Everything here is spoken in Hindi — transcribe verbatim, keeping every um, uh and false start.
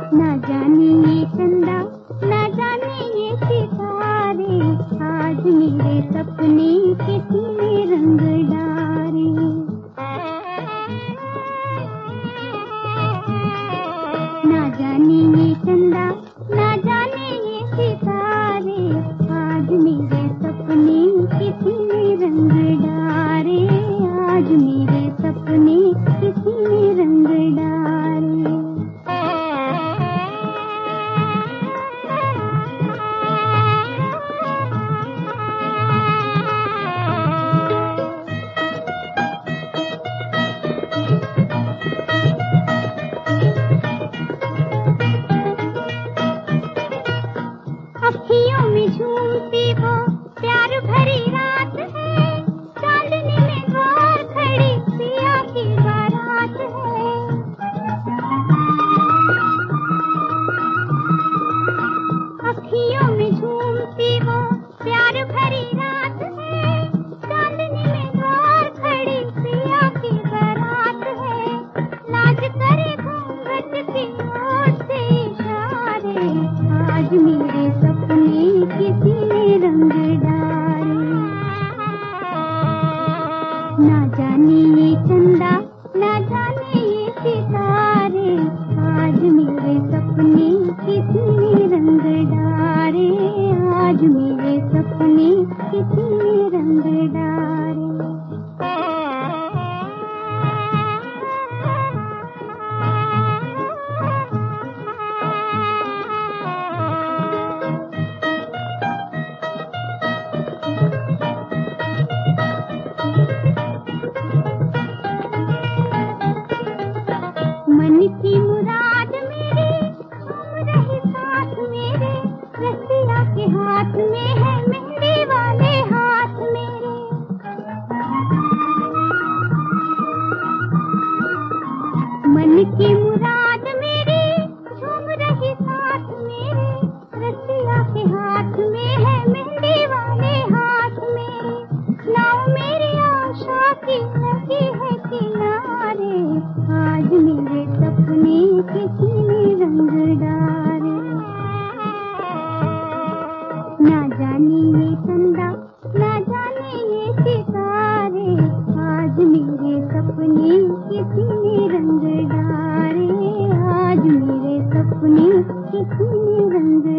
ना जाने ये चंदा, ना जाने ये सितारे, आज मेरे सपने कितने रंग डारे। ना जाने ये चंदा, ना जाने ये सितारे, आज मेरे सपने कितने रंग डारे, आज मेरे सपने कितने रंग डारे। अखियों में झूमती वो प्यार भरी रात है, चांदनी में द्वार खड़ी पिया की बारात है। अखियों में झूमती वो प्यार भरी रात है, चांदनी में द्वार खड़ी पिया की बारात है। लाज करे घूंघट की ओर से इशारे, आज मेरे सपने किसी ने रंग डारे। ना जाने ये चंदा, ना जाने ये सितारे, आज मेरे सपने किसी ने रंग डारे, आज मेरे सपने किसी ने रंग डारे। मन की मुराद मेरे घूम रही साथ मेरे, रसिया के हाथ में है मेहंदी वाले हाथ मेरे। मन की मुराद मेरे घूम रही साथ मेरे, रसिया के हाथ में है मेहंदी वाले हाथ मेरे। नाव मेरी आशा की लगी है किनारे, आज मेरे सपने किसी ने रंग डारे। ना जाने ये चंदा, ना जाने ये सितारे, आज मेरे सपने किसी ने रंग डारे, आज मेरे सपने किसी ने रंग